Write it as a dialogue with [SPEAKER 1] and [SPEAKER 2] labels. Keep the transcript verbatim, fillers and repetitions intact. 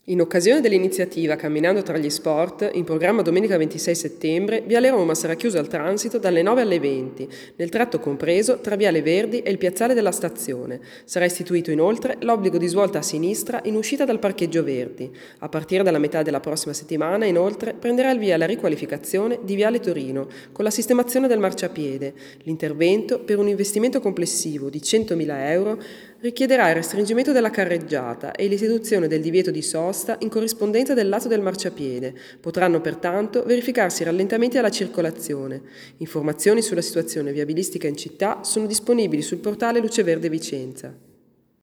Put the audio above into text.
[SPEAKER 1] In occasione dell'iniziativa Camminando tra gli sport, in programma domenica ventisei settembre, Viale Roma sarà chiuso al transito dalle nove alle venti, nel tratto compreso tra Viale Verdi e il piazzale della stazione. Sarà istituito inoltre l'obbligo di svolta a sinistra in uscita dal parcheggio Verdi. A partire dalla metà della prossima settimana, inoltre, prenderà il via la riqualificazione di Viale Torino, con la sistemazione del marciapiede. L'intervento, per un investimento complessivo di centomila euro, richiederà il restringimento della carreggiata e l'istituzione del divieto di sosta in corrispondenza del lato del marciapiede. Potranno pertanto verificarsi rallentamenti alla circolazione. Informazioni sulla situazione viabilistica in città sono disponibili sul portale Luce Verde Vicenza.